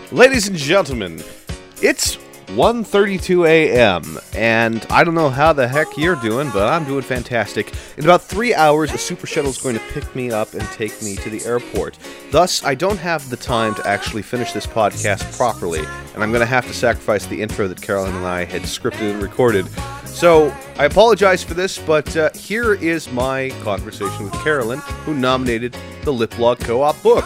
Ladies and gentlemen, it's 1:32 a.m., and I don't know how the heck you're doing, but I'm doing fantastic. In about 3 hours, a super shuttle is going to pick me up and take me to the airport. Thus, I don't have the time to actually finish this podcast properly, and I'm going to have to sacrifice the intro that Carolyn and I had scripted and recorded. So, I apologize for this, but here is my conversation with Carolyn, who nominated the Liplog Co-op book.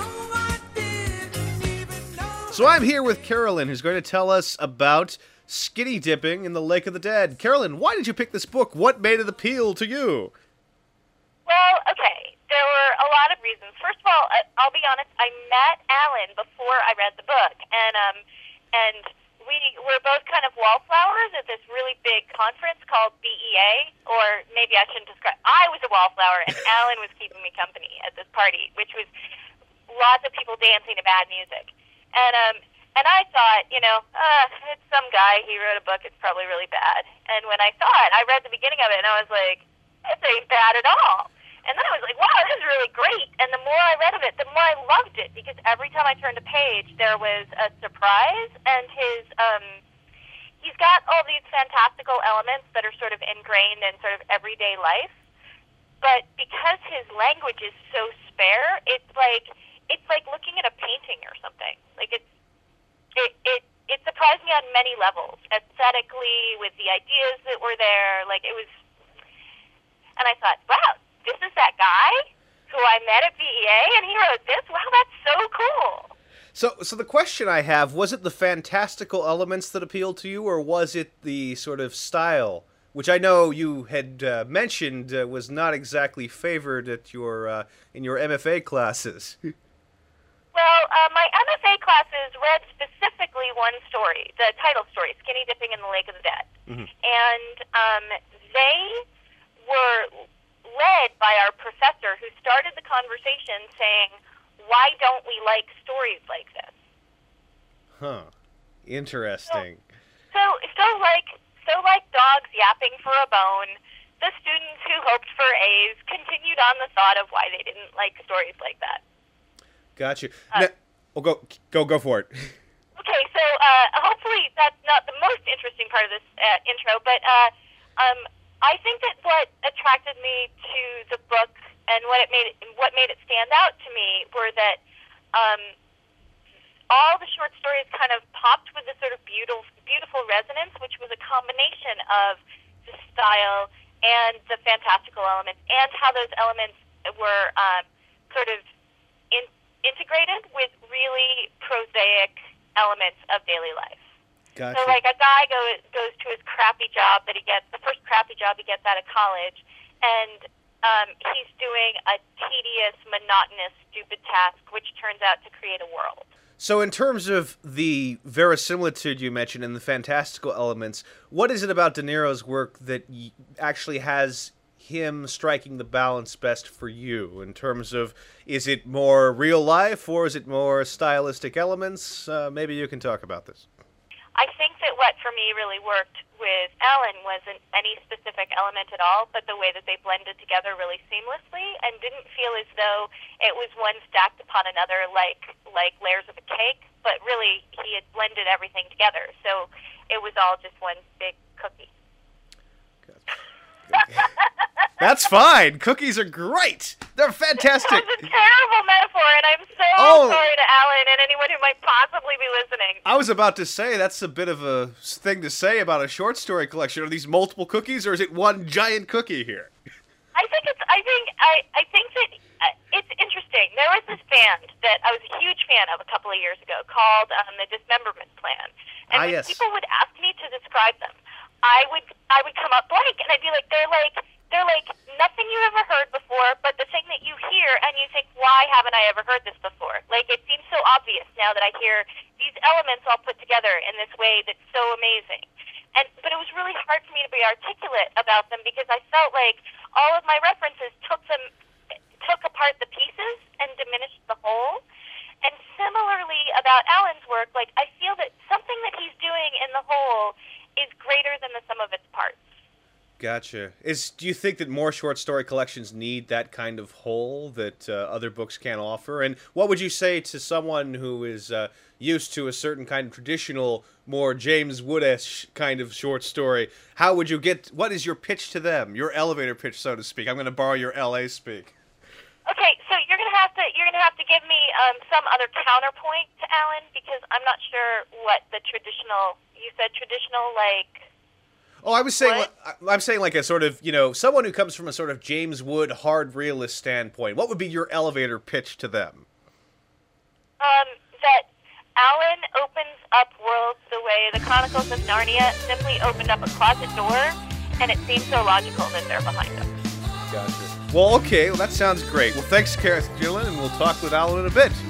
So I'm here with Carolyn, who's going to tell us about skinny dipping in the Lake of the Dead. Carolyn, why did you pick this book? What made it appeal to you? Well, okay, there were a lot of reasons. First of all, I'll be honest, I met Alan before I read the book, and we were both kind of wallflowers at this really big conference called BEA, or maybe I shouldn't describe. I was a wallflower, and Alan was keeping me company at this party, which was lots of people dancing to bad music. And I thought, it's some guy, he wrote a book, it's probably really bad. And when I saw it, I read the beginning of it, and I was like, this ain't bad at all. And then I was like, wow, this is really great. And the more I read of it, the more I loved it, because every time I turned a page, there was a surprise, and he's got all these fantastical elements that are sort of ingrained in sort of everyday life. But because his language is so spare, it's like looking at a painting or something. Like it surprised me on many levels, aesthetically, with the ideas that were there. Like it was, and I thought, wow, this is that guy who I met at BEA, and he wrote this. Wow, that's so cool. So the question I have, was it the fantastical elements that appealed to you, or was it the sort of style, which I know you had mentioned was not exactly favored at your in your MFA classes? Well, my MFA classes read specifically one story, the title story, Skinny Dipping in the Lake of the Dead. Mm-hmm. And they were led by our professor, who started the conversation saying, why don't we like stories like this? Huh. Interesting. So like dogs yapping for a bone, the students who hoped for A's continued on the thought of why they didn't like stories like that. Got you. Go for it. Okay, so hopefully that's not the most interesting part of this intro, but I think that what attracted me to the book and what made it stand out to me were that all the short stories kind of popped with this sort of beautiful resonance, which was a combination of the style and the fantastical elements, and how those elements were sort of integrated with really prosaic elements of daily life. Gotcha. So, like, a guy goes to his crappy job that he gets, the first crappy job he gets out of college, and he's doing a tedious, monotonous, stupid task, which turns out to create a world. So in terms of the verisimilitude you mentioned and the fantastical elements, what is it about De Niro's work that actually has him striking the balance best for you, in terms of, is it more real life or is it more stylistic elements? Maybe you can talk about this. I think that what for me really worked with Alan wasn't any specific element at all, but the way that they blended together really seamlessly and didn't feel as though it was one stacked upon another like layers of a cake, but really he had blended everything together. So it was all just one big cookie. That's fine. Cookies are great. They're fantastic. That was a terrible metaphor, and I'm so sorry to Alan and anyone who might possibly be listening. I was about to say, that's a bit of a thing to say about a short story collection. Are these multiple cookies, or is it one giant cookie here? I think that it's interesting. There was this band that I was a huge fan of a couple of years ago called the Dismemberment Plan. And when people would ask me to describe them, I would come up blank, and I'd be like, they're like nothing you ever heard before, but the thing that you hear, and you think, why haven't I ever heard this before? Like, it seems so obvious now that I hear these elements all put together in this way that's so amazing. But it was really hard for me to be articulate about them, because I felt like all of my references took apart the pieces and diminished the whole. And similarly about Alan's work, like, I feel that something that he's doing in the whole is greater than the sum of its parts. Gotcha. Do you think that more short story collections need that kind of hole that other books can't offer? And what would you say to someone who is used to a certain kind of traditional, more James Wood-esque kind of short story? How would you what is your pitch to them? Your elevator pitch, so to speak. I'm going to borrow your LA speak. Okay, so you're gonna have to give me some other counterpoint to Alan, because I'm not sure what the traditional. You said traditional, like. Oh, I'm saying like a sort of, someone who comes from a sort of James Wood hard realist standpoint. What would be your elevator pitch to them? That Alan opens up worlds the way the Chronicles of Narnia simply opened up a closet door, and it seems so logical that they're behind them. Gotcha. Well, okay. Well, that sounds great. Well, thanks, Carolyn, and we'll talk with Alan in a bit.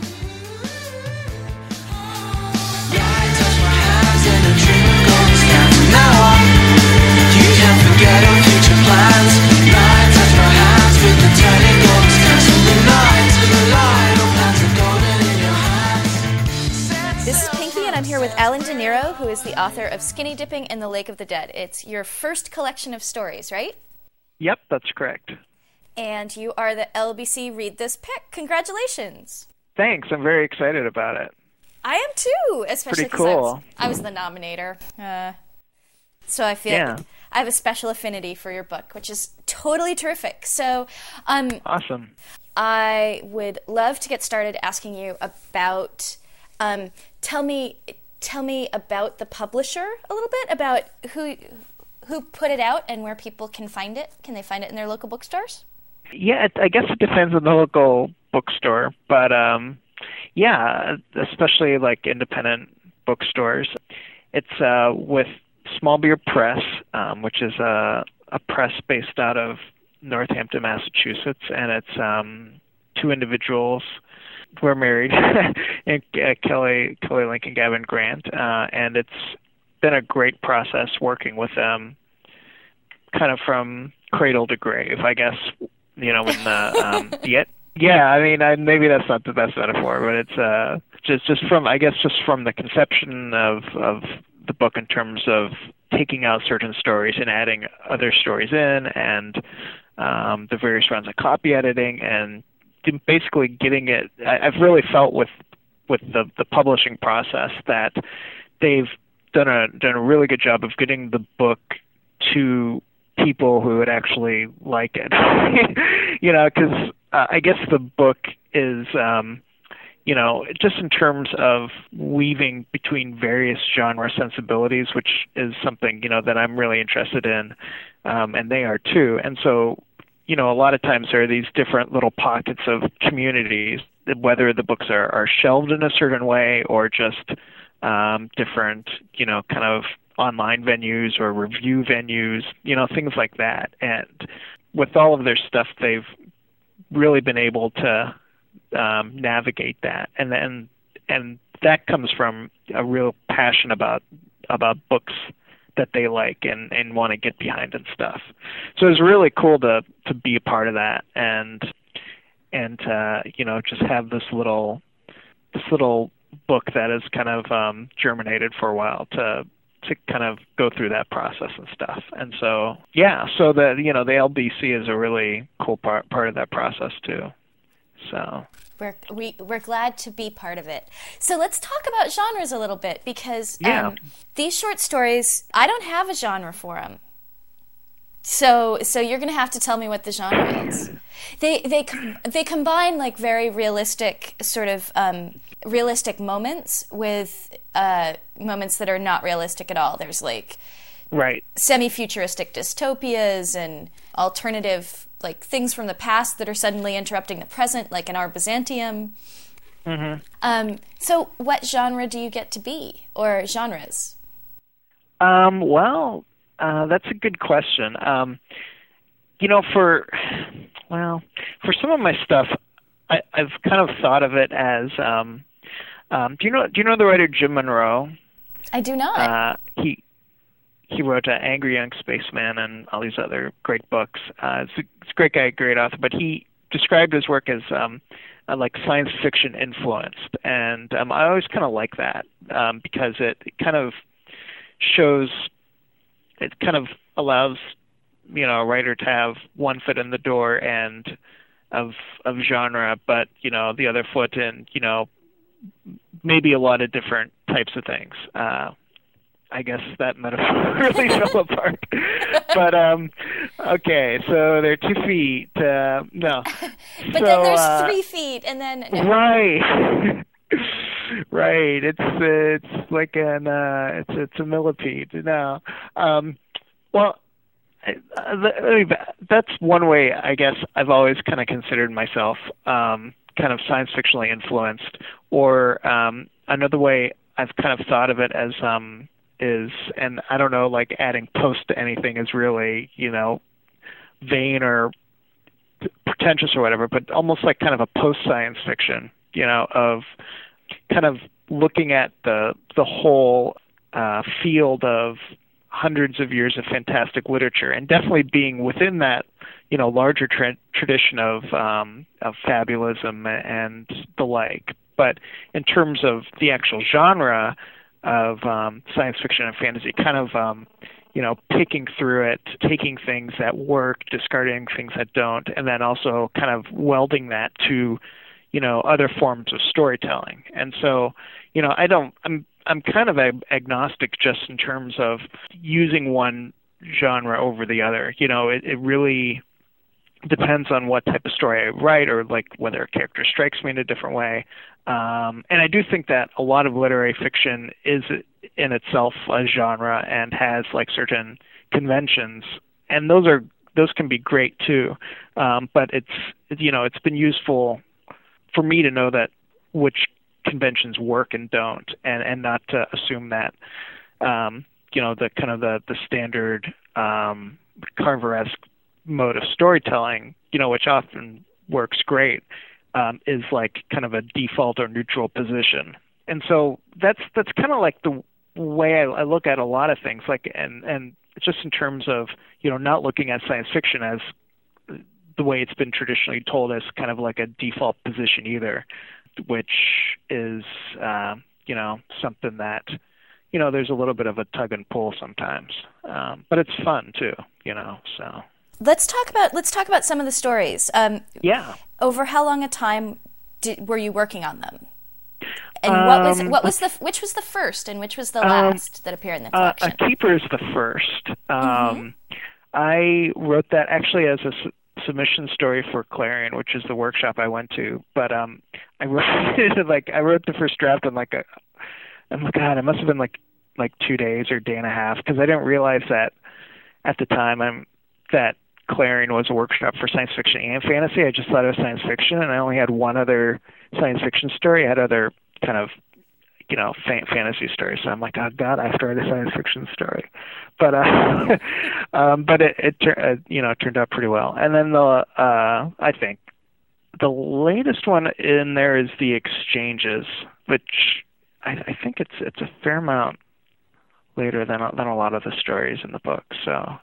This is Pinky, and I'm here with Alan De Niro, who is the author of Skinny Dipping in the Lake of the Dead. It's your first collection of stories, right? Yep, that's correct. And you are the LBC Read This pick. Congratulations. Thanks. I'm very excited about it. I am too, especially because cool. I was the nominator. So I feel I have a special affinity for your book, which is totally terrific. So, awesome. I would love to get started asking you about. Tell me about the publisher a little bit, about who put it out and where people can find it. Can they find it in their local bookstores? Yeah, I guess it depends on the local bookstore, but especially like independent bookstores. It's with Small Beer Press, which is a press based out of Northampton, Massachusetts, and it's two individuals. We're married, Kelly Lincoln, Gavin Grant, and it's been a great process working with them, kind of from cradle to grave, I guess. When the maybe that's not the best metaphor, but it's just from the conception of the book in terms of taking out certain stories and adding other stories in, and the various rounds of copy editing, and basically getting it. I've really felt with the publishing process that they've done a really good job of getting the book to people who would actually like it. Because I guess the book is, just in terms of weaving between various genre sensibilities, which is something, that I'm really interested in, and they are too. And so, a lot of times there are these different little pockets of communities, whether the books are shelved in a certain way or just different, kind of online venues or review venues, things like that. And with all of their stuff, they've really been able to navigate that. And that comes from a real passion about books that they like and want to get behind and stuff. So it's really cool to be a part of that and just have this little book that has kind of germinated for a while to kind of go through that process and stuff. And so so the LBC is a really cool part of that process too. So we're glad to be part of it. So let's talk about genres a little bit, because these short stories, I don't have a genre for them. So you're going to have to tell me what the genre is. They combine like very realistic sort of realistic moments with moments that are not realistic at all. There's like semi-futuristic dystopias and alternative like things from the past that are suddenly interrupting the present, like in Our Byzantium. Mm-hmm. So what genre do you get to be, or genres? That's a good question. For some of my stuff, I've kind of thought of it as, do you know the writer Jim Monroe? I do not. He wrote Angry Young Spaceman and all these other great books. It's a great guy, great author, but he described his work as like science fiction influenced, and I always kind of like that because it kind of shows, it kind of allows a writer to have one foot in the door and of genre, but the other foot in maybe a lot of different types of things. I guess that metaphor really fell apart. But okay, so there are 2 feet. No, but so, then there's 3 feet, and then no. Right. Right. It's like it's a millipede. No. Well, that's one way I guess I've always kind of considered myself kind of science fictionally influenced, or another way I've kind of thought of it as is, and I don't know, like adding post to anything is really, vain or pretentious or whatever, but almost like kind of a post-science fiction, of kind of looking at the whole field of hundreds of years of fantastic literature, and definitely being within that, larger tradition of fabulism and the like. But in terms of the actual genre of science fiction and fantasy, kind of picking through it, taking things that work, discarding things that don't, and then also kind of welding that to other forms of storytelling. And so I'm kind of agnostic just in terms of using one genre over the other. It really depends on what type of story I write, or like whether a character strikes me in a different way. And I do think that a lot of literary fiction is in itself a genre and has like certain conventions, and those can be great too. But it's been useful for me to know that which conventions work and don't, and not to assume that the kind of the standard Carver-esque mode of storytelling, which often works great, is like kind of a default or neutral position. And so that's kind of like the way I look at a lot of things, like and just in terms of not looking at science fiction as the way it's been traditionally told as kind of like a default position either, which is something that there's a little bit of a tug and pull sometimes, but it's fun too. So let's talk about some of the stories. Yeah. Over how long a time were you working on them? And which was the first and which was the last that appeared in the collection? A Keeper is the first. I wrote that actually as a submission story for Clarion, which is the workshop I went to. But I wrote the first draft in oh my God, it must have been like 2 days or day and a half, because I didn't realize that at the time that Clarion was a workshop for science fiction and fantasy. I just thought it was science fiction, and I only had one other science fiction story. I had other kind of fantasy stories. So I'm like, oh God, I have to write a science fiction story. But but it turned out pretty well. And then I think the latest one in there is The Exchanges, which I think it's a fair amount later than a lot of the stories in the book. So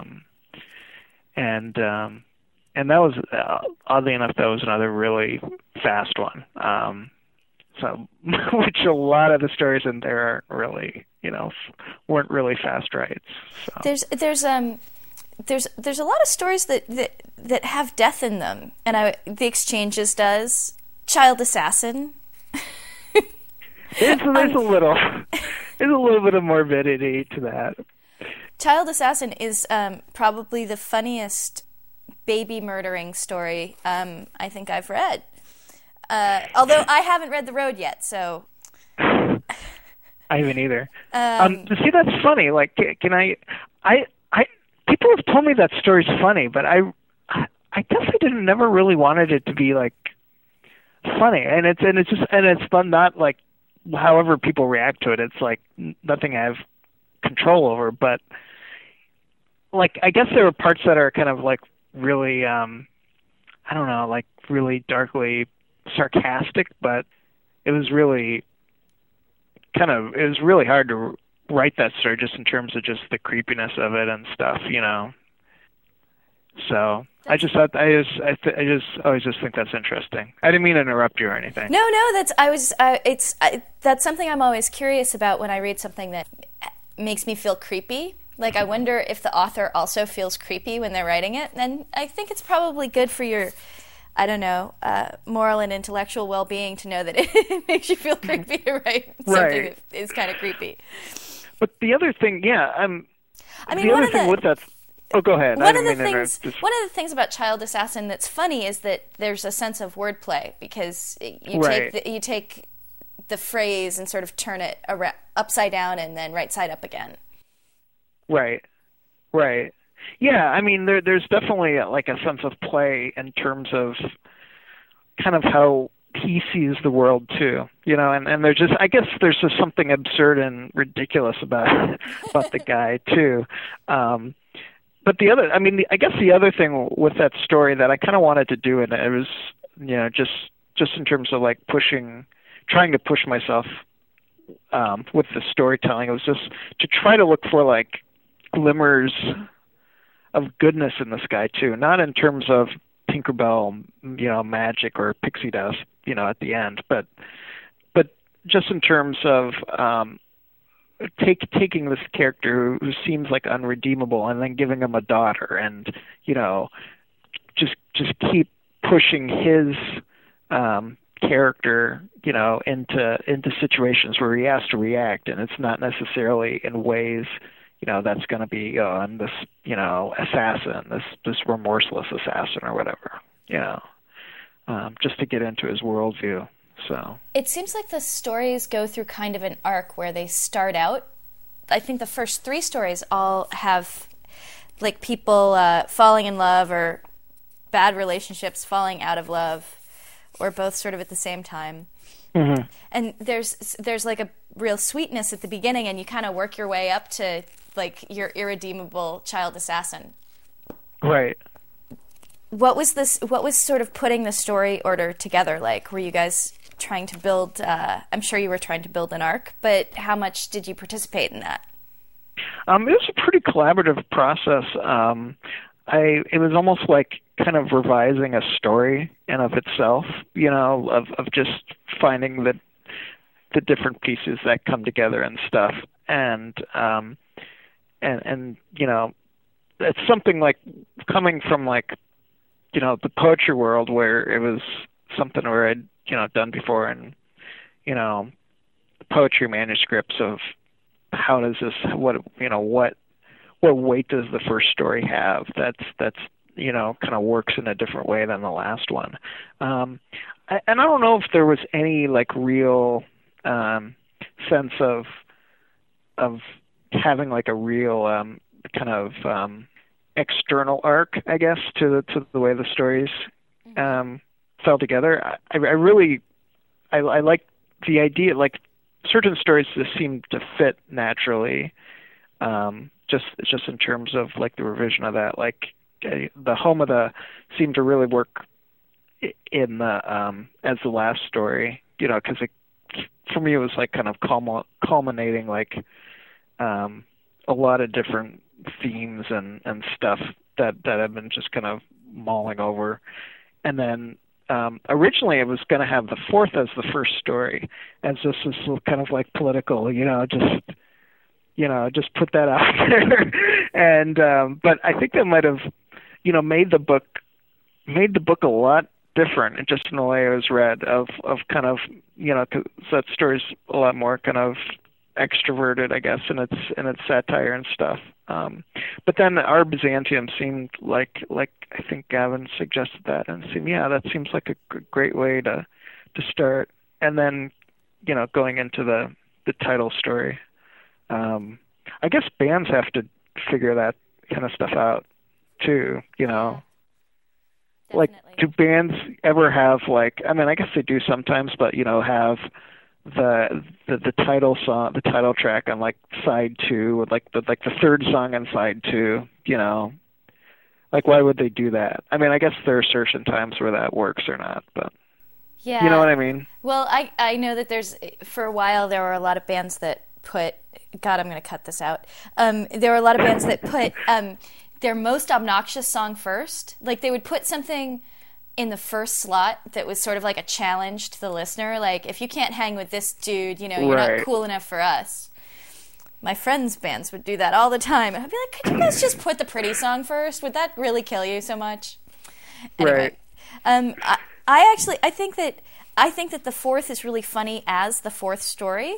and that was oddly enough, that was another really fast one. So, which a lot of the stories in there aren't really, weren't really fast writes. So. There's a lot of stories that have death in them, and The Exchanges does. Child Assassin. There's a little bit of morbidity to that. Child Assassin is probably the funniest baby murdering story I think I've read. Although I haven't read The Road yet, so I haven't either. See, that's funny. Like, can I people have told me that story's funny, but I guess I never really wanted it to be like funny, and it's fun. Not like however people react to it. It's like nothing I have control over, but like I guess there are parts that are kind of like really I don't know, like really darkly sarcastic, but it was really hard to write that story just in terms of just the creepiness of it and stuff, So I just always just think that's interesting. I didn't mean to interrupt you or anything. No, that's something I'm always curious about when I read something that makes me feel creepy. Like, I wonder if the author also feels creepy when they're writing it. And I think it's probably good for your, I don't know, moral and intellectual well-being to know that it makes you feel creepy to write something that is kind of creepy. But the other thing, with that. Oh, go ahead. One of the things about Child Assassin that's funny is that there's a sense of wordplay, because you take the phrase and sort of turn it upside down and then right side up again. Right. Yeah, I mean, there's definitely like a sense of play in terms of kind of how he sees the world too, and there's just, I guess there's just something absurd and ridiculous about the guy too. But I guess the other thing with that story that I kind of wanted to do, and it was, just in terms of like trying to push myself with the storytelling, it was just to try to look for like glimmers of goodness in this guy too, not in terms of Tinkerbell, magic or pixie dust, at the end, but just in terms of taking this character who seems like unredeemable and then giving him a daughter, and just keep pushing his character, into situations where he has to react, and it's not necessarily in ways, that's going to be on this, assassin, this remorseless assassin or whatever, just to get into his worldview. So it seems like the stories go through kind of an arc where they start out. I think the first 3 stories all have like people falling in love or bad relationships falling out of love, or both sort of at the same time. Mm-hmm. And there's like a real sweetness at the beginning, and you kind of work your way up to like your irredeemable child assassin. Right. What was sort of putting the story order together like? Were you guys trying to build, I'm sure you were trying to build an arc, but how much did you participate in that? It was a pretty collaborative process. It was almost like kind of revising a story in of itself, of just finding the different pieces that come together and stuff. And it's something like coming from like, the poetry world, where it was something where I'd, done before, and, poetry manuscripts of how does this, what weight does the first story have? That's kind of works in a different way than the last one. And I don't know if there was any like real sense of having like a real kind of external arc, I guess, to the way the stories fell together. I like the idea, like certain stories just seem to fit naturally, just in terms of like the revision of that, like the Home of the seemed to really work in the as the last story, because for me it was like kind of culminating like a lot of different themes and stuff that I've been just kind of mulling over. And then originally it was going to have the 4th as the first story, as this is kind of like political, just put that out there. And but I think that might have, made the book a lot different, just in the way it was read, of kind of, 'cause that story's a lot more kind of extroverted, I guess, in its satire and stuff. But then Our Byzantium seemed like I think Gavin suggested that, and it seemed, that seems like a great way to start. And then, going into the title story. I guess bands have to figure that kind of stuff out too, Like, do bands ever have like, I mean, I guess they do sometimes, but have the title song, the title track on like side 2, like the 3rd song on side 2, like why would they do that? I mean, I guess there are certain times where that works or not, but yeah, you know what I mean? Well, I know that for a while there were a lot of bands that put, God, I'm going to cut this out. There were a lot of bands that put their most obnoxious song first. Like they would put something in the first slot that was sort of like a challenge to the listener. Like, if you can't hang with this dude, you're not cool enough for us. My friends' bands would do that all the time. I'd be like, could you guys just put the pretty song first? Would that really kill you so much? Anyway, right. I think that the fourth is really funny as the fourth story.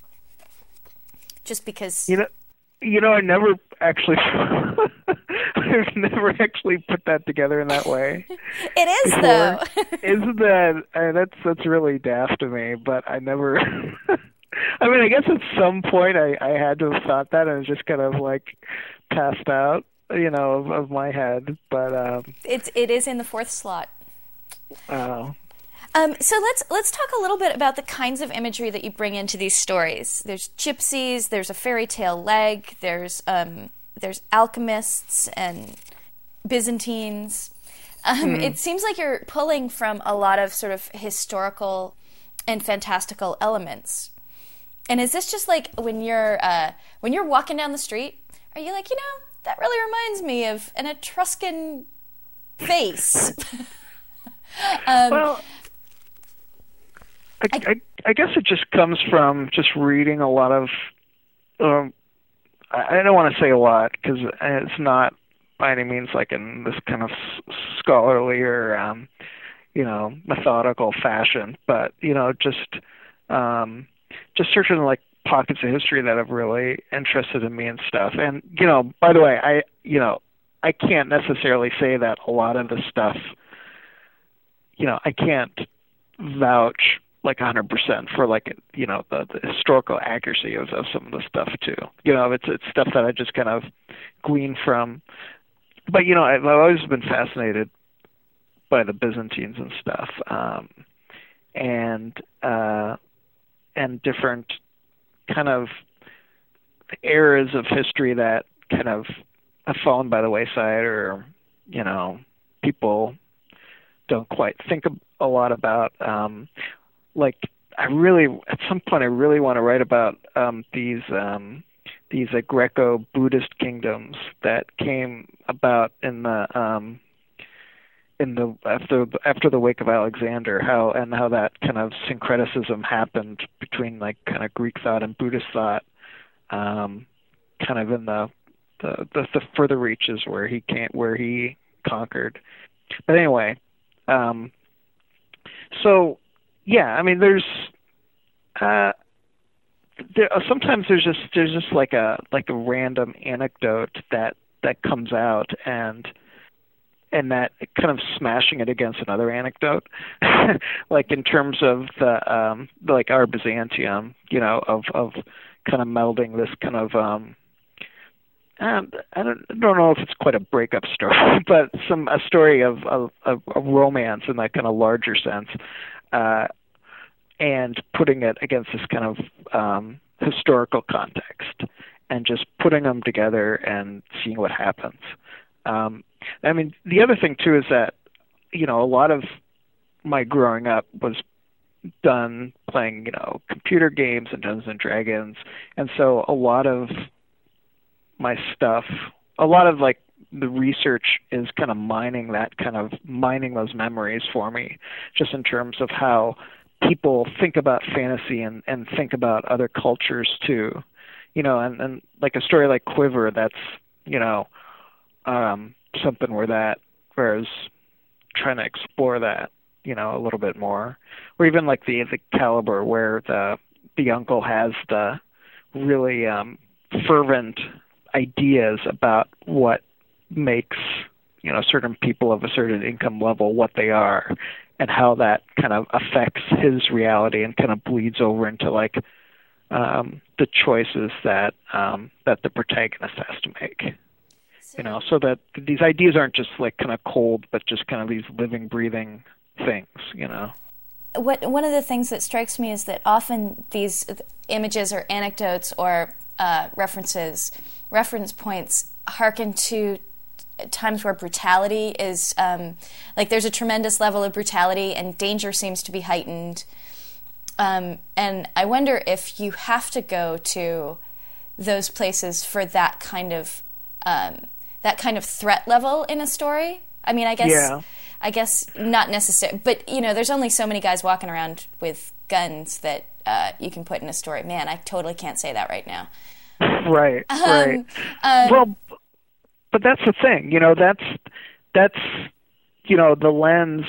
Just because I never actually I've never actually put that together in that way. It is before. Though. Isn't that that's really daft to me, but I never I mean, I guess at some point I had to have thought that and it just kind of like passed out, of my head, but it is in the fourth slot. Oh. So let's talk a little bit about the kinds of imagery that you bring into these stories. There's gypsies, there's a fairy tale leg, there's alchemists and Byzantines. It seems like you're pulling from a lot of sort of historical and fantastical elements. And is this just like when you're walking down the street, are you like, that really reminds me of an Etruscan face? Well, I guess it just comes from just reading a lot of, I don't want to say a lot because it's not by any means like in this kind of scholarly or, methodical fashion, but, just searching like pockets of history that have really interested in me and stuff. And, by the way, I can't necessarily say that a lot of the stuff, I can't vouch like 100% for like, the historical accuracy of some of the stuff too. It's stuff that I just kind of glean from. But, I've always been fascinated by the Byzantines and stuff. And different kind of eras of history that kind of have fallen by the wayside or, people don't quite think a lot about. At some point I really want to write about these Greco-Buddhist kingdoms that came about in the after the wake of Alexander, how that kind of syncretism happened between like kind of Greek thought and Buddhist thought, kind of in the further reaches where he conquered. But anyway, so yeah, I mean, sometimes there's just like a random anecdote that comes out and that kind of smashing it against another anecdote, like in terms of the like our Byzantium, of kind of melding this kind of I don't know if it's quite a breakup story, but a story of romance in that kind of larger sense, and putting it against this kind of historical context, and just putting them together and seeing what happens. I mean, the other thing too is that, a lot of my growing up was done playing, computer games and Dungeons and Dragons. And so a lot of my stuff, a lot of like the research is kind of mining those memories for me, just in terms of how people think about fantasy and think about other cultures too, and like a story like Quiver, that's, something where I was trying to explore that, a little bit more, or even like the Caliber, where the uncle has the really fervent ideas about what makes certain people of a certain income level what they are, and how that kind of affects his reality and kind of bleeds over into like the choices that the protagonist has to make. So that these ideas aren't just like kind of cold, but just kind of these living, breathing things, One of the things that strikes me is that often these images or anecdotes or reference points harken to times where brutality is, like there's a tremendous level of brutality and danger seems to be heightened. And I wonder if you have to go to those places for that kind of threat level in a story. I mean, I guess not necessarily, but there's only so many guys walking around with guns that you can put in a story. Man, I totally can't say that right now. Right, right. Well, but that's the thing, that's the lens.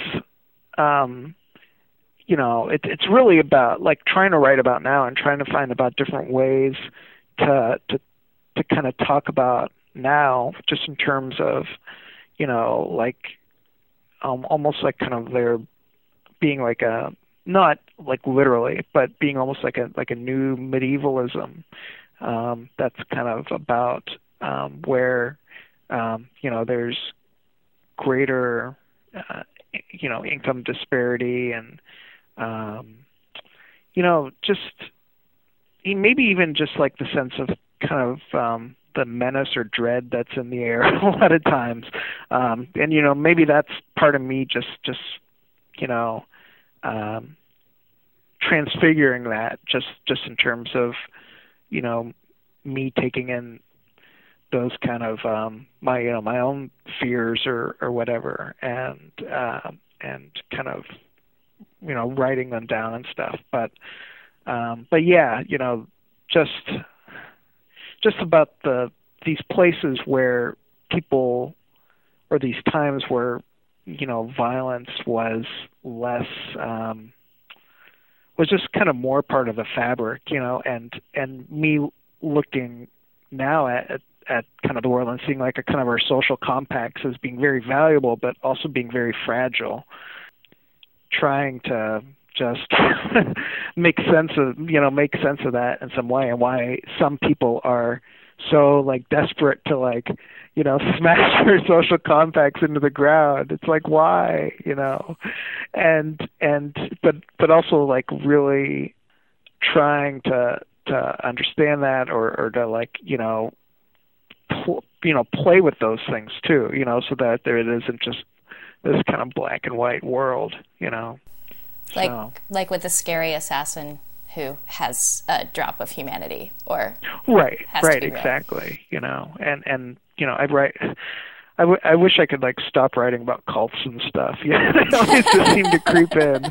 It's really about like trying to write about now and trying to find about different ways to kind of talk about now, just in terms of, like almost like kind of there being like a, not like literally, but being almost like a new medievalism, that's kind of about where there's greater income disparity and just maybe even just like the sense of kind of the menace or dread that's in the air a lot of times, and maybe that's part of me just transfiguring that just in terms of me taking in those kind of my own fears or whatever, and kind of writing them down and stuff, but yeah, just about these places where people, or these times where violence was less, was just kind of more part of the fabric, and me looking now at kind of the world and seeing like a kind of our social compacts as being very valuable, but also being very fragile, trying to just make sense of that in some way, and why some people are so like desperate to like smash their social compacts into the ground. It's like, why, but also like really trying to understand that, or to like play with those things too, so that there isn't just this kind of black and white world, like with the scary assassin who has a drop of humanity, or right, exactly, and I wish I could like stop writing about cults and stuff. Yeah, they always just seem to creep in.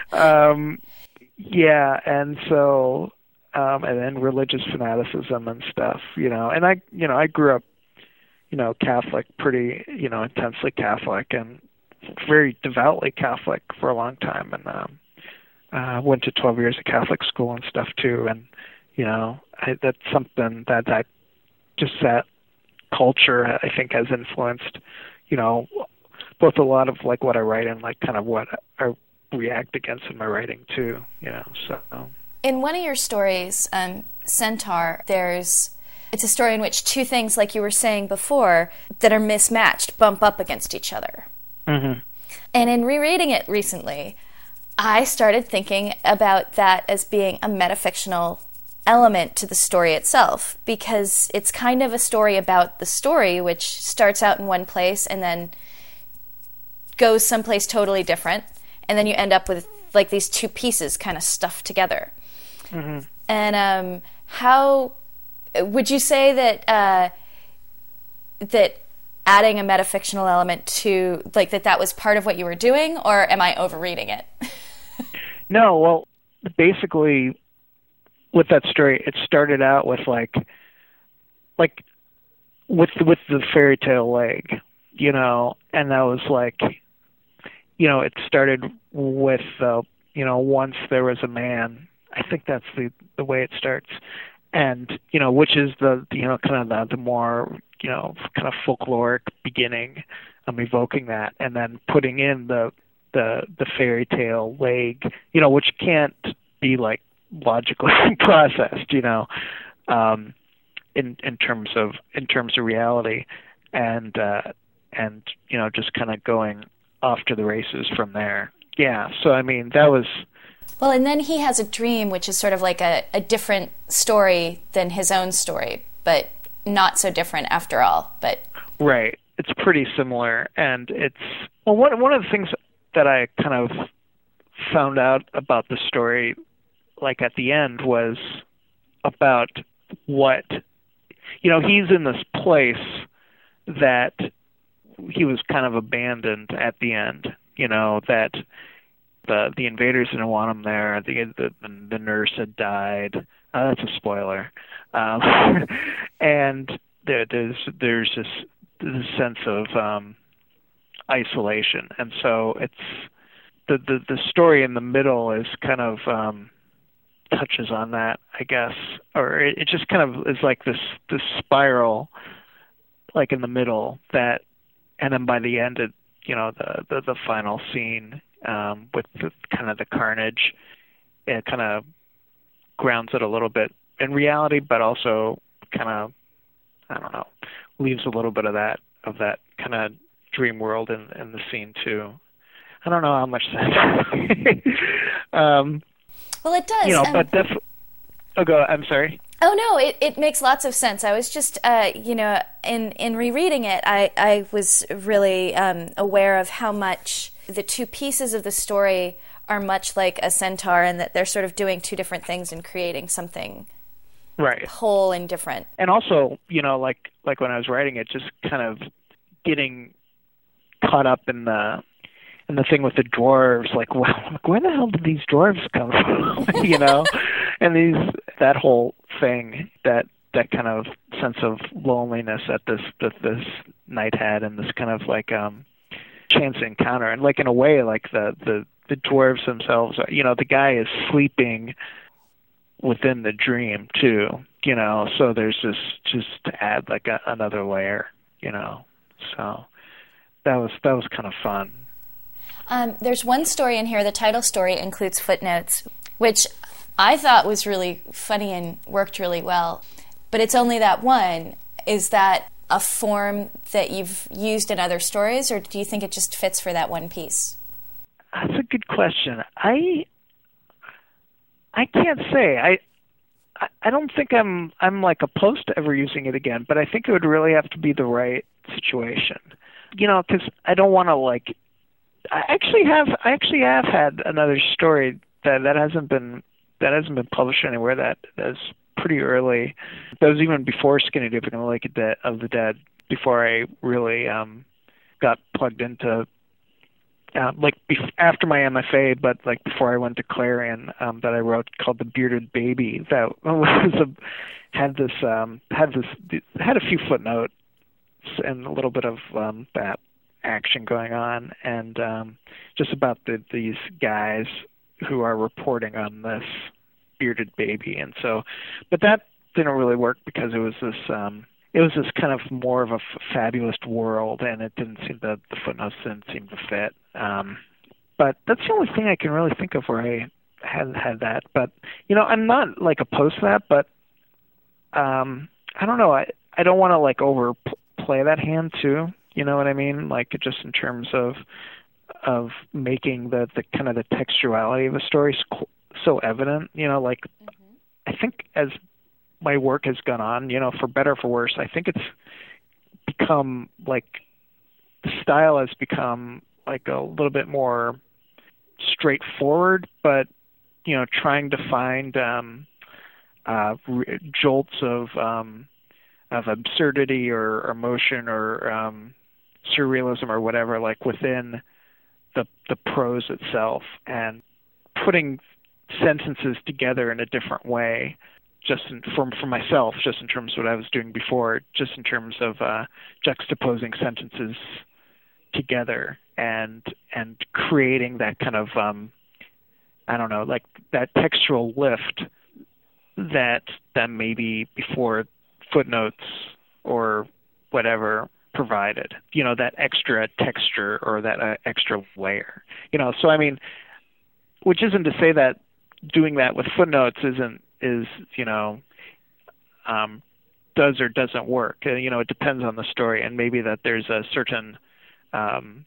Yeah, and so and then religious fanaticism and stuff, and I grew up, Catholic, pretty, intensely Catholic, and very devoutly Catholic for a long time, and went to 12 years of Catholic school and stuff too, and that's something that just that culture I think has influenced, both a lot of like what I write and like kind of what I react against in my writing too, so. In one of your stories, Centaur, it's a story in which two things, like you were saying before, that are mismatched bump up against each other. Mm-hmm. And in rereading it recently, I started thinking about that as being a metafictional element to the story itself, because it's kind of a story about the story, which starts out in one place and then goes someplace totally different, and then you end up with like these two pieces kind of stuffed together. Mm-hmm. And how would you say that that adding a metafictional element to like that was part of what you were doing, or am I overreading it? No, well, basically, with that story, it started out with like with the fairy tale leg, and that was like, it started with once there was a man. I think that's the way it starts, and which is the kind of the more kind of folkloric beginning, evoking that, and then putting in the fairy tale leg, which can't be like logically processed, in terms of reality, and just kind of going off to the races from there. Yeah, so I mean that was. Well, and then he has a dream, which is sort of like a different story than his own story, but not so different after all. But right, it's pretty similar, and it's one of the things that I kind of found out about the story, like at the end, was about what he's in this place that he was kind of abandoned at the end. That the invaders didn't want him there. The nurse had died. That's a spoiler. and there's this sense of isolation, and so it's the story in the middle is kind of touches on that, I guess, or it just kind of is like this spiral, like in the middle that, and then by the end, the final scene with the kind of the carnage, it kind of grounds it a little bit in reality, but also kind of, I don't know, leaves a little bit of that kind of dream world in the scene too. I don't know how much sense. Well, it does. But definitely. I'm sorry. Oh no, it makes lots of sense. I was just, in rereading it, I was really aware of how much the two pieces of the story are much like a centaur, and that they're sort of doing two different things and creating something whole and different. And also, like when I was writing it, just kind of getting caught up in the thing with the dwarves, like, wow, where the hell did these dwarves come from? And that whole thing, that kind of sense of loneliness that this knight had, and this kind of like chance encounter, and like in a way, like the dwarves themselves, the guy is sleeping within the dream too, so there's just to add like another layer, so that was kind of fun. There's one story in here, the title story includes footnotes, which I thought was really funny and worked really well. But it's only that one. Is that a form that you've used in other stories, or do you think it just fits for that one piece? That's a good question. I can't say. I don't think I'm like opposed to ever using it again, but I think it would really have to be the right situation. Because I don't want to like. I actually have had another story that hasn't been published anywhere. That is pretty early. That was even before Skinny Dipping in the Lake of the Dead. Before I really got plugged into after my MFA, but like before I went to Clarion, that I wrote called The Bearded Baby. That had a few footnotes and a little bit of that action going on, and just about these guys who are reporting on this bearded baby. And so, but that didn't really work because it was this kind of more of a fabulous world, and it didn't seem the footnotes didn't seem to fit. But that's the only thing I can really think of where I had that. But I'm not like opposed to that, but I don't know. I don't want to like overplay that hand too. You know what I mean? Like just in terms of making the kind of the textuality of a story so evident. Like I think as my work has gone on, for better or for worse, I think it's become like the style has become like a little bit more straightforward, but trying to find jolts of absurdity or emotion or surrealism or whatever, like within the prose itself, and putting sentences together in a different way, just for myself, just in terms of what I was doing before, just in terms of juxtaposing sentences together and creating that kind of I don't know, like that textual lift that maybe before footnotes or whatever provided, that extra texture or that extra layer, so I mean, which isn't to say that doing that with footnotes does or doesn't work. It depends on the story, and maybe that there's a certain time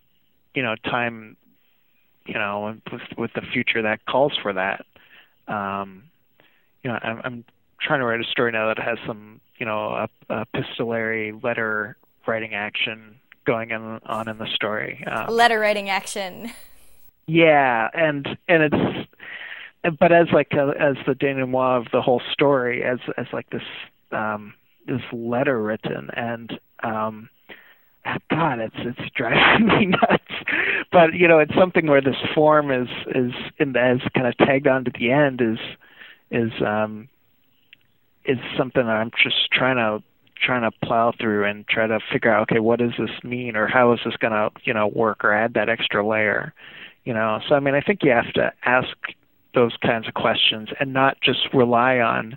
with the future that calls for that. I'm trying to write a story now that has some epistolary letter writing action going on in the story. Letter writing action. Yeah, and it's, but as the denouement of the whole story, as like this letter written, and God, it's driving me nuts. But it's something where this form is as kind of tagged on to the end is is something that I'm just trying to plow through and try to figure out, okay, what does this mean, or how is this going to, work, or add that extra layer, So, I mean, I think you have to ask those kinds of questions and not just rely on,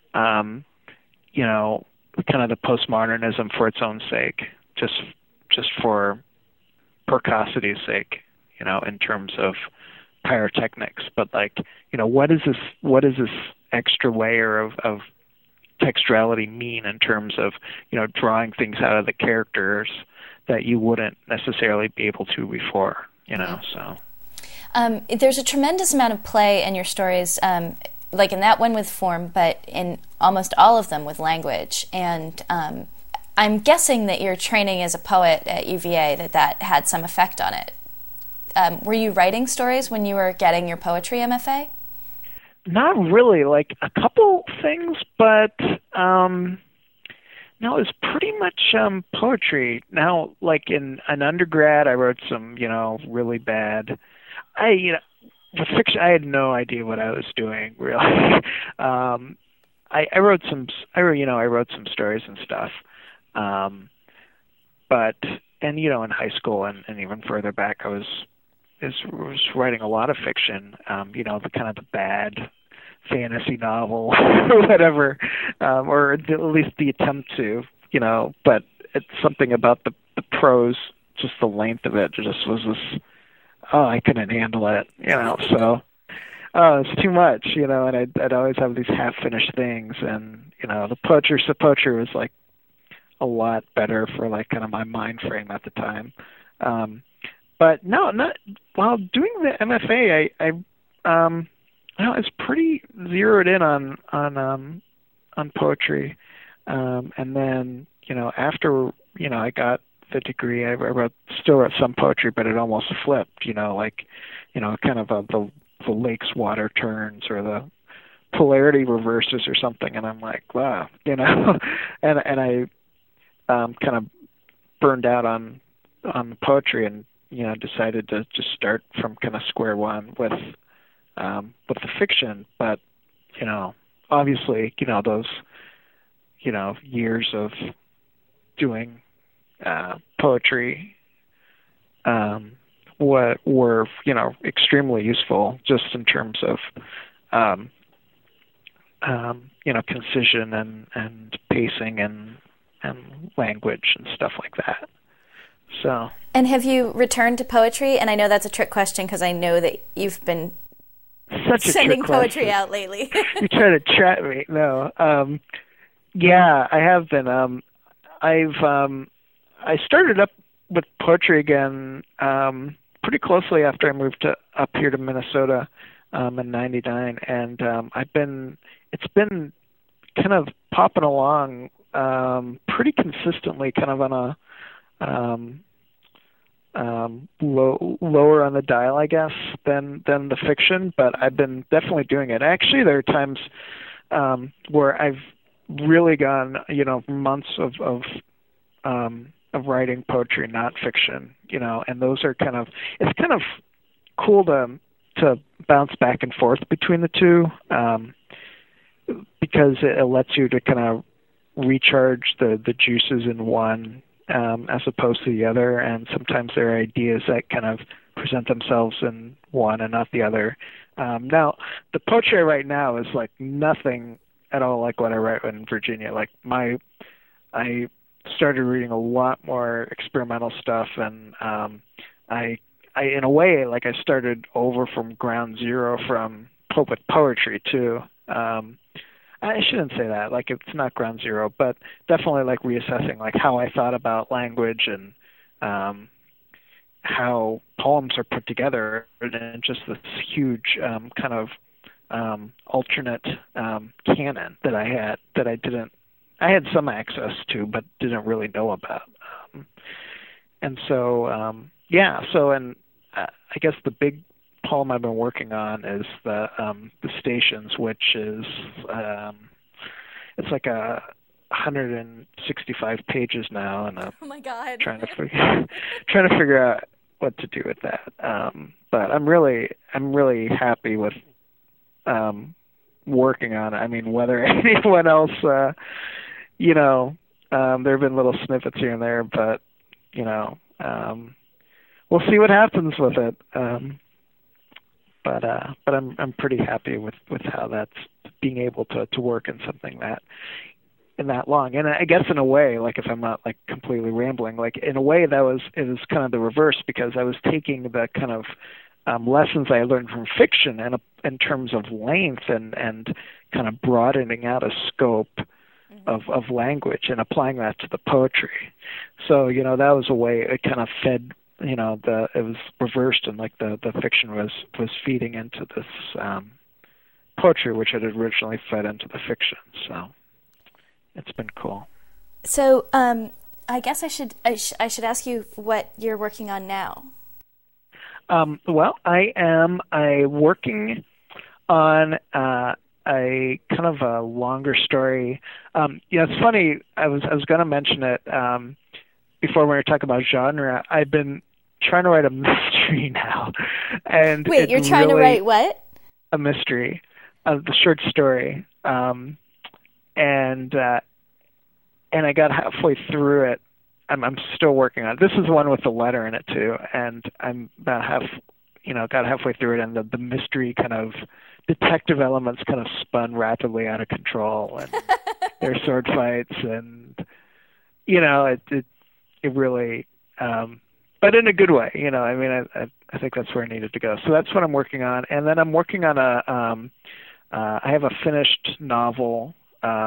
kind of the postmodernism for its own sake, just for precocity's sake, in terms of pyrotechnics. But what is this extra layer of textuality mean in terms of, drawing things out of the characters that you wouldn't necessarily be able to before, so. There's a tremendous amount of play in your stories, like in that one with form, but in almost all of them with language. And I'm guessing that your training as a poet at UVA, that had some effect on it. Were you writing stories when you were getting your poetry MFA? Not really, like a couple things, but no, it was pretty much poetry. Now, like in an undergrad, I wrote some, really bad. With fiction, I had no idea what I was doing, really. I wrote some stories and stuff. But in high school and even further back, I was writing a lot of fiction. The kind of the bad fantasy novel or whatever, or at least the attempt to, But it's something about the prose, just the length of it, just was this. Oh, I couldn't handle it, So, it's too much, and I'd always have these half-finished things, and the poetry was like a lot better for like kind of my mind frame at the time. But no, not while doing the MFA. I was pretty zeroed in on poetry, and then after I got the degree, I still wrote some poetry, but it almost flipped, kind of the lake's water turns or the polarity reverses or something, and I'm like, wow, and I kind of burned out on poetry and decided to just start from kind of square one with the fiction. But obviously those years of doing poetry were extremely useful, just in terms of concision and pacing and language and stuff like that. So. And have you returned to poetry? And I know that's a trick question because I know that you've been sending poetry out lately. You try to trap me? No. Yeah, I have been. I started up with poetry again pretty closely after I moved up here to Minnesota in '99, and it's been kind of popping along pretty consistently, kind of on a lower on the dial, I guess, than the fiction, but I've been definitely doing it. Actually, there are times where I've really gone, months of writing poetry, not fiction, and those are it's kind of cool to bounce back and forth between the two, because it lets you to kind of recharge the juices in one as opposed to the other, and sometimes there are ideas that kind of present themselves in one and not the other. Now, the poetry I write now is like nothing at all like what I write in Virginia. Like I started reading a lot more experimental stuff, and I in a way, like I started over from ground zero with poetry too. I shouldn't say that, like it's not ground zero, but definitely like reassessing like how I thought about language and how poems are put together, and just this huge kind of alternate canon that I had some access to, but didn't really know about. And so, and I guess the big poem I've been working on is the Stations, which is it's like 165 pages now, and oh my God, trying to figure out what to do with that. But I'm really happy with working on it. I mean, whether anyone else, you know, there have been little snippets here and there, but you know, we'll see what happens with it. But I'm pretty happy with how that's being able to work in something that long. And I guess in a way, like if I'm not like completely rambling, like in a way it was kind of the reverse, because I was taking the kind of lessons I learned from fiction and in terms of length and kind of broadening out a scope of language and applying that to the poetry. So, you know, that was a way it kind of fed, you know, it was reversed, and like the fiction was feeding into this poetry, which had originally fed into the fiction. So it's been cool. So I guess I should ask you what you're working on now. Well, I'm working on a kind of a longer story. You know, it's funny. I was going to mention it before when we were talking about genre. I've been trying to write a mystery now. And wait, you're trying to write what? A mystery, the short story. And I got halfway through it. I'm still working on it. This is the one with the letter in it too, and I'm about got halfway through it, and the mystery kind of detective elements kind of spun rapidly out of control, and there's sword fights, and you know, it really, but in a good way. You know, I mean, I think that's where I needed to go. So that's what I'm working on, and then I'm working on I have a finished novel,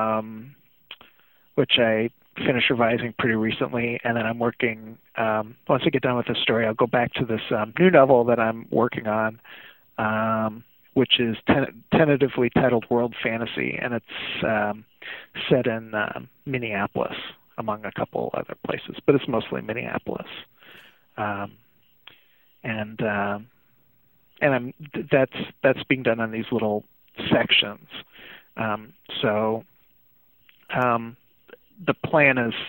which I finished revising pretty recently, and then I'm working, once I get done with the story, I'll go back to this new novel that I'm working on, which is tentatively titled World Fantasy, and it's set in Minneapolis, among a couple other places, but it's mostly Minneapolis. And that's being done on these little sections. So the plan is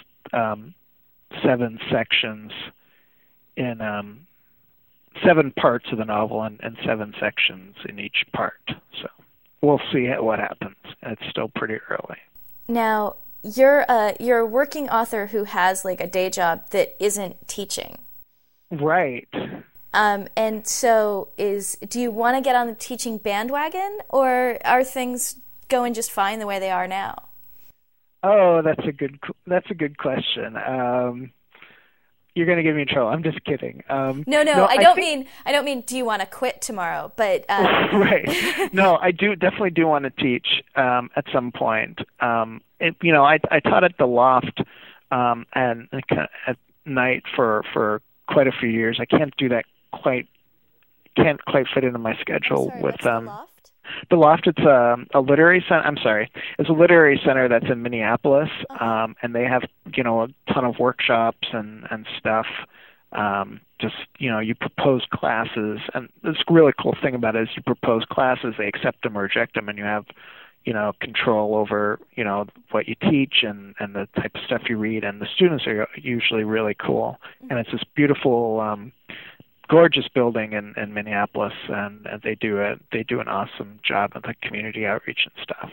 7 sections in 7 parts of the novel and 7 sections in each part. So we'll see what happens. It's still pretty early. Now, you're a working author who has like a day job that isn't teaching. Right. And so do you want to get on the teaching bandwagon, or are things going just fine the way they are now? Oh, that's a good question. You're going to get me in trouble. I'm just kidding. No, I don't mean do you want to quit tomorrow, but right. No, I definitely do want to teach at some point. You know, I taught at the Loft and at night for quite a few years. I can't do that can't quite fit into my schedule. Sorry, with what's the Loft? The Loft, it's a literary center. I'm sorry, it's a literary center that's in Minneapolis, and they have, you know, a ton of workshops and stuff. Just, you know, you propose classes, and this really cool thing about it is you propose classes, they accept them or reject them, and you have, you know, control over, you know, what you teach and the type of stuff you read, and the students are usually really cool. And it's this beautiful, gorgeous building in Minneapolis, and they do an awesome job of the community outreach and stuff.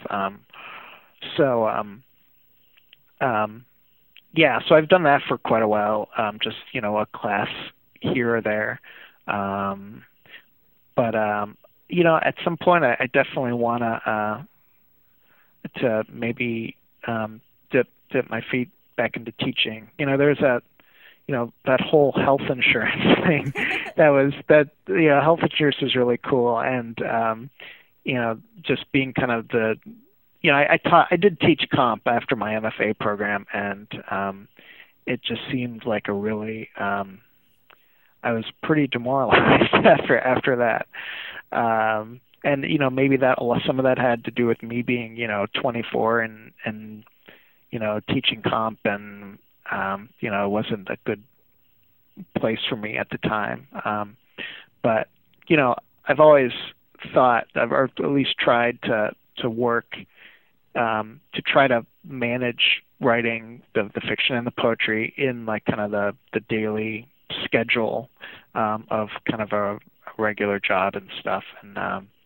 Yeah, so I've done that for quite a while, just, you know, a class here or there. But you know, at some point I definitely want to maybe dip my feet back into teaching. You know, there's that whole health insurance thing health insurance is really cool, and you know, just being kind of I did teach comp after my MFA program, and it just seemed like a really I was pretty demoralized after that. And you know, maybe some of that had to do with me being, you know, 24 and you know, teaching comp, and you know, it wasn't a good place for me at the time. But you know, I've always thought, or at least tried to work to try to manage writing the fiction and the poetry in like kind of the daily schedule of kind of a regular job and stuff. And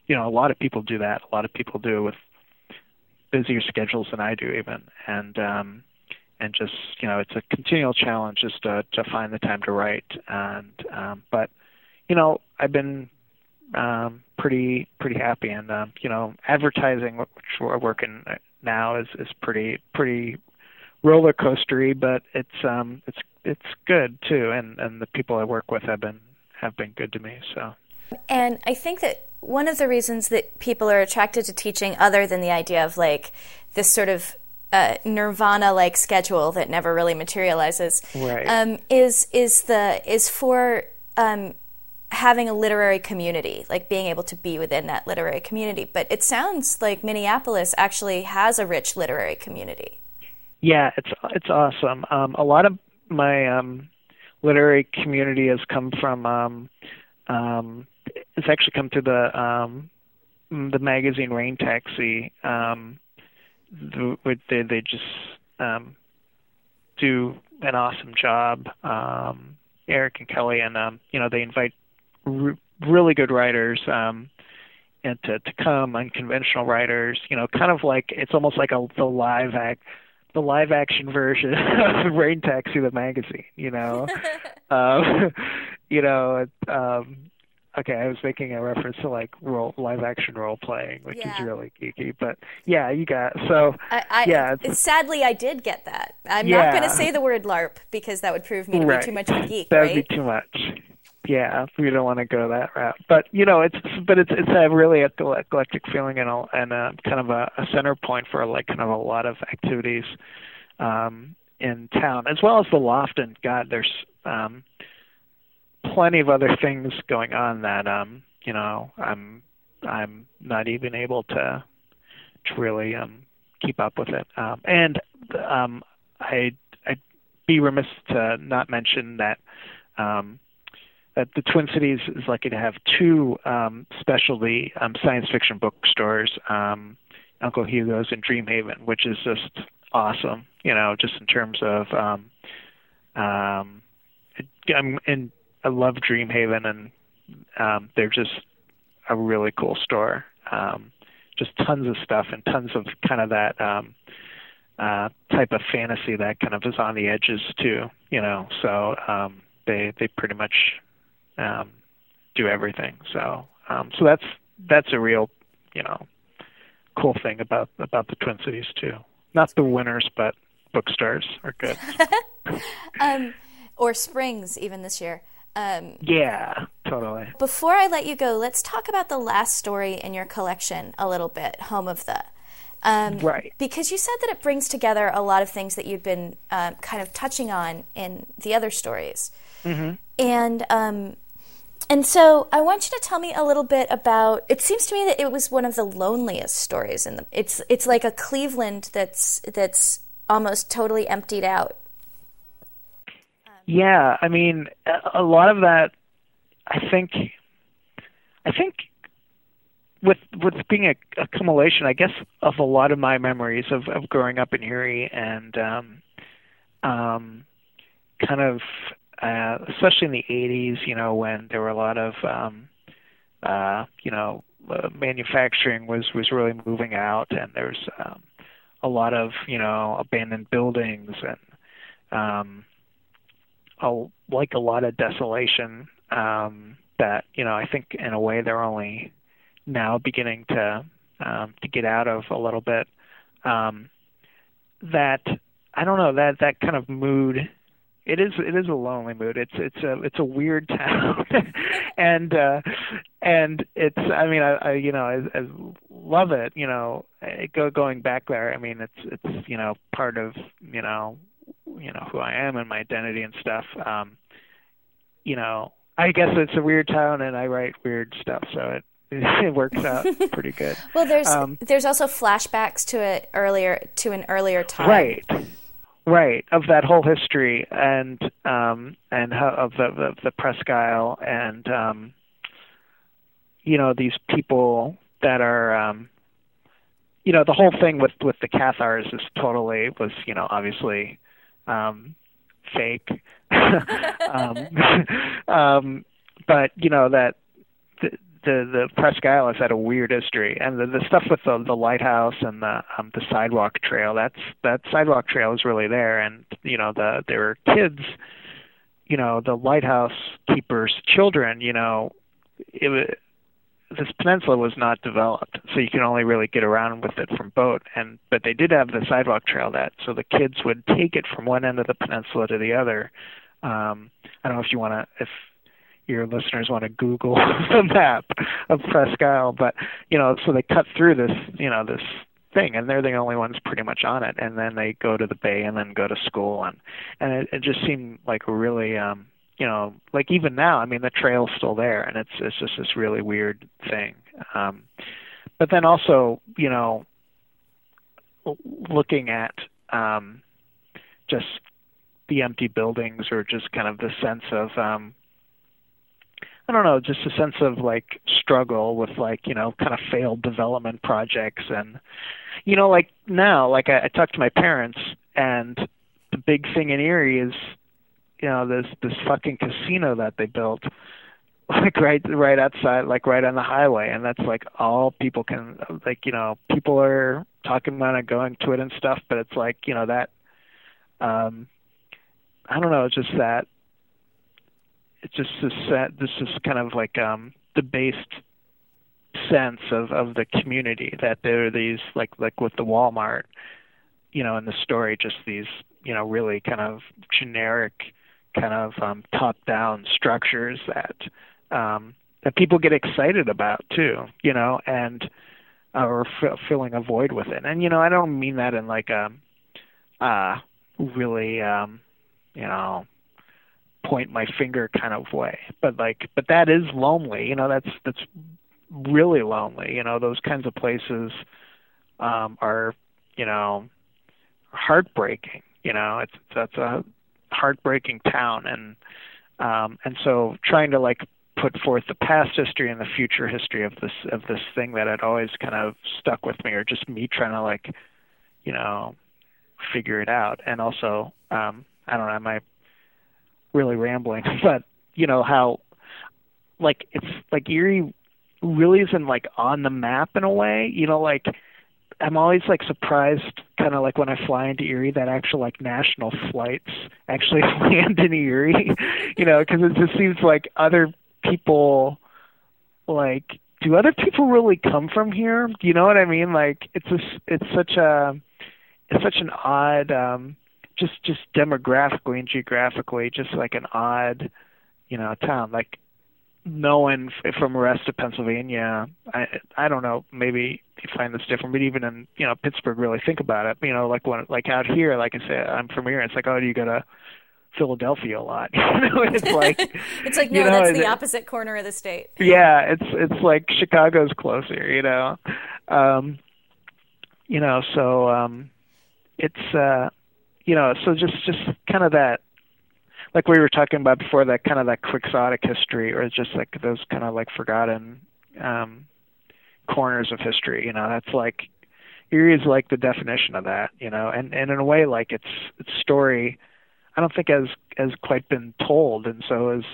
a lot of people do that. A lot of people do it with busier schedules than I do even. And just, it's a continual challenge just to find the time to write. And, but, I've been, pretty happy. And, advertising, which we're working now is pretty roller coastery, but it's good too. And the people I work with have been good to me. So. And I think that one of the reasons that people are attracted to teaching, other than the idea of like this sort of nirvana-like schedule that never really materializes, right. is for having a literary community, like being able to be within that literary community. But it sounds like Minneapolis actually has a rich literary community. Yeah, it's awesome. A lot of my literary community has come from. It's actually come through the magazine Rain Taxi. They just do an awesome job, Eric and Kelly, and they invite really good writers and to come, unconventional writers. Kind of like it's almost like the live action version of Rain Taxi, the magazine. Okay, I was making a reference to like live action role playing, which is really geeky. But yeah, you got so. Sadly, I did get that. I'm not going to say the word LARP because that would prove me to be too much of a geek. That would be too much. Yeah, we don't want to go that route. But it's a really eclectic feeling and kind of a center point for like kind of a lot of activities in town, as well as the Loft. And God, there's plenty of other things going on that I'm not even able to really keep up with it. And I'd be remiss to not mention that that the Twin Cities is lucky to have two specialty science fiction bookstores, Uncle Hugo's and Dreamhaven, which is just awesome. Just in terms of I love Dreamhaven, and they're just a really cool store. Just tons of stuff and tons of kind of that type of fantasy that kind of is on the edges too. So they pretty much do everything. So that's a real cool thing about the Twin Cities too. Not the winners, but bookstores are good. Or Springs even this year. Yeah, totally. Before I let you go, let's talk about the last story in your collection a little bit, Home of the. Right. Because you said that it brings together a lot of things that you'd been kind of touching on in the other stories. Mm-hmm. And so I want you to tell me a little bit about, it seems to me that it was one of the loneliest stories in the, it's like a Cleveland that's almost totally emptied out. Yeah, I mean, a lot of that, I think with being a accumulation, I guess, of a lot of my memories of growing up in Erie and kind of, especially in the 80s, when there were a lot of, manufacturing was really moving out, and there's a lot of, abandoned buildings and, like a lot of desolation that I think in a way they're only now beginning to get out of a little bit. That I don't know, that kind of mood. It is a lonely mood. It's a weird town, and it's I love it. Going back there. I mean it's part of who I am and my identity and stuff. I guess it's a weird town and I write weird stuff, so it works out pretty good. Well, there's also flashbacks to an earlier time. Right, of that whole history and how, of the Presque Isle and these people that are the whole thing with the Cathars was obviously fake. But the Presque Isle has had a weird history, and the stuff with the lighthouse and the sidewalk trail, that sidewalk trail is really there, and there were kids, the lighthouse keepers' children, this peninsula was not developed, so you can only really get around with it from boat, but they did have the sidewalk trail so the kids would take it from one end of the peninsula to the other. I don't know if your listeners want to Google the map of Presque Isle, but so they cut through this thing, and they're the only ones pretty much on it, and then they go to the bay and then go to school, and it just seemed like a really like even now, I mean, the trail's still there, and it's just this really weird thing. But then also, looking at just the empty buildings, or just kind of the sense of I don't know, just a sense of like struggle with like, kind of failed development projects. And, like now, like I talked to my parents, and the big thing in Erie is, this fucking casino that they built, like right outside, like right on the highway. And that's like all people can, like, people are talking about it, going to it and stuff, but it's like, that, I don't know, it's just that, it's just this is kind of like debased sense of the community, that there are these like with the Walmart, in the story, just these really kind of generic kind of top-down structures that people get excited about too, and or filling a void with it. And I don't mean that in like a really point my finger kind of way, but that is lonely. That's really lonely. Those kinds of places are heartbreaking. That's a heartbreaking town, and so trying to like put forth the past history and the future history of this thing that had always kind of stuck with me, or just me trying to like figure it out. And also I don't know, am I really rambling, but how like it's like Erie really isn't like on the map in a way, like I'm always like surprised, kind of like when I fly into Erie, that actual like national flights actually land in Erie, because it just seems like other people, like, do other people really come from here? Do you know what I mean? Like it's such an odd, just demographically and geographically, just like an odd, town. Like no one from the rest of Pennsylvania, I don't know, maybe you find this different, but even in, Pittsburgh, really think about it. Like out here, like I say, I'm from here. It's like, oh, do you go to Philadelphia a lot? It's like it's like, no, that's the opposite corner of the state. Yeah, it's like Chicago's closer, so it's so just kind of that, like we were talking about before, that kind of that quixotic history, or just like those kind of like forgotten corners of history. That's like Erie is like the definition of that. And in a way, like its story, I don't think has quite been told, and so is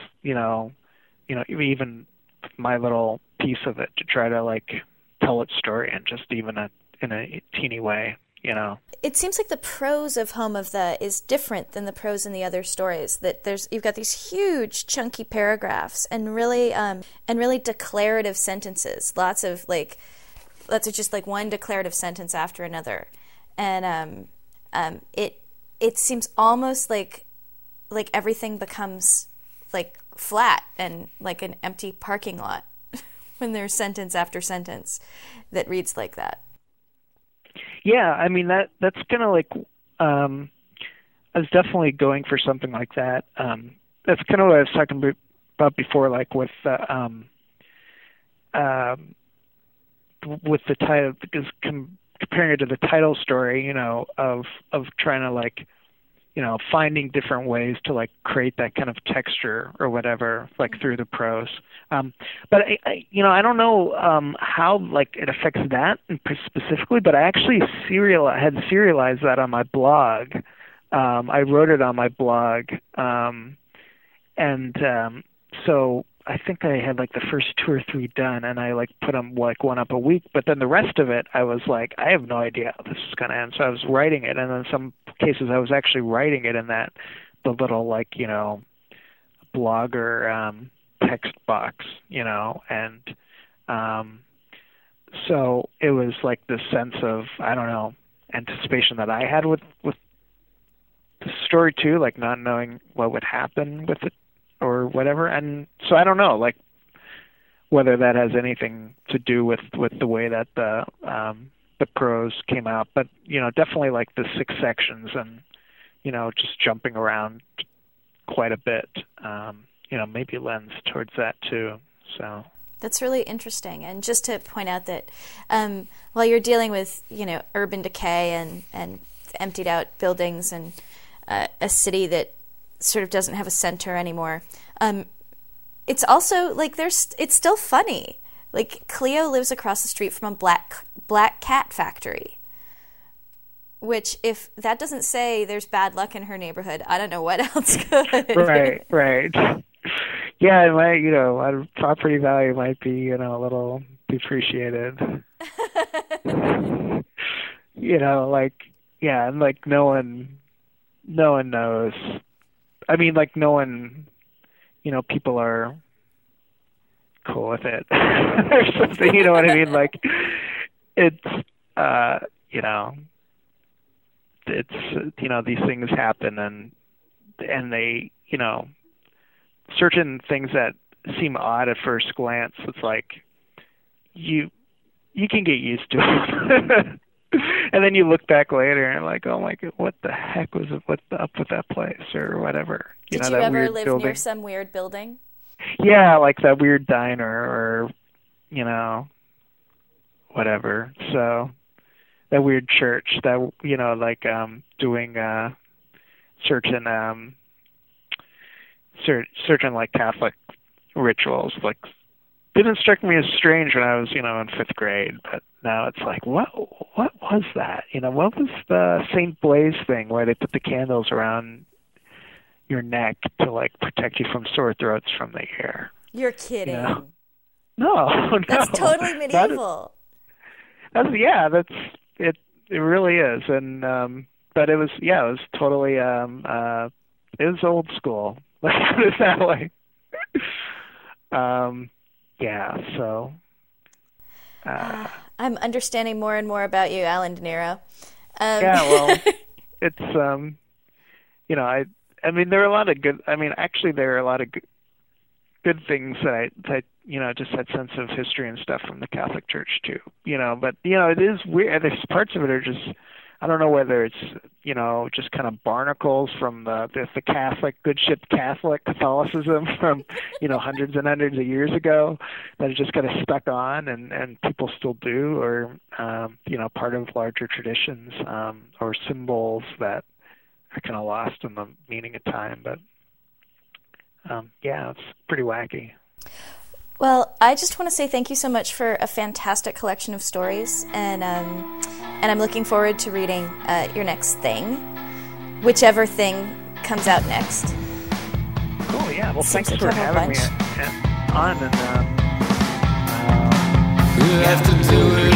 even my little piece of it to try to like tell its story, and just even in a teeny way. It seems like the prose of Home of the is different than the prose in the other stories. That you've got these huge chunky paragraphs and really declarative sentences. Lots of just like one declarative sentence after another, and it seems almost like everything becomes like flat and like an empty parking lot when there's sentence after sentence that reads like that. Yeah, I mean that's kind of like I was definitely going for something like that. That's kind of what I was talking about before, like with the title, because comparing it to the title story, of trying to like finding different ways to like create that kind of texture or whatever, like through the prose. But I don't know how like it affects that specifically, but I actually had serialized that on my blog. I wrote it on my blog. So I think I had like the first 2 or 3 done, and I like put them like one up a week. But then the rest of it, I was like, I have no idea how this is going to end. So I was writing it, and in some cases, I was actually writing it in the little like blogger text box, and so it was like this sense of, I don't know, anticipation that I had with the story too, like not knowing what would happen with it or whatever. And so I don't know, like whether that has anything to do with the way that the prose came out, but definitely like the 6 sections and just jumping around quite a bit, maybe lends towards that too. So that's really interesting. And just to point out that while you're dealing with urban decay and emptied out buildings and a city that sort of doesn't have a center anymore, it's also like it's still funny. Like Cleo lives across the street from a black cat factory, which if that doesn't say there's bad luck in her neighborhood, I don't know what else could. Right. Yeah, it might, property value might be, a little depreciated. Like, yeah, and like no one knows. I mean, like no one, people are cool with it or something, you know what I mean? Like it's, it's, these things happen and they, certain things that seem odd at first glance, it's like you can get used to it. And then you look back later and like, oh my God, what the heck was up with that place or whatever? Did you ever live near some weird building? Yeah, like that weird diner or, whatever. So that weird church that, like doing certain like Catholic rituals, like didn't strike me as strange when I was, in 5th grade, but now it's like, what was that? What was the St. Blaise thing where they put the candles around your neck to like protect you from sore throats from the air? You're kidding. No. That's totally medieval. That's it. It really is. And but it was totally it was old school. Let's put it that way. Yeah, so I'm understanding more and more about you, Alan De Niro. Yeah, well, it's I mean, there are a lot of good. I mean, actually, there are a lot of good things that I just had sense of history and stuff from the Catholic Church too. But it is weird. There's parts of it are just, I don't know whether it's just kind of barnacles from the Catholic good ship Catholicism from hundreds and hundreds of years ago that is just kind of stuck on and people still do, or part of larger traditions or symbols that are kind of lost in the meaning of time. But yeah, it's pretty wacky. Well, I just want to say thank you so much for a fantastic collection of stories, and I'm looking forward to reading your next thing, whichever thing comes out next. Cool, yeah. Well, thanks for having me on. And you have to do it.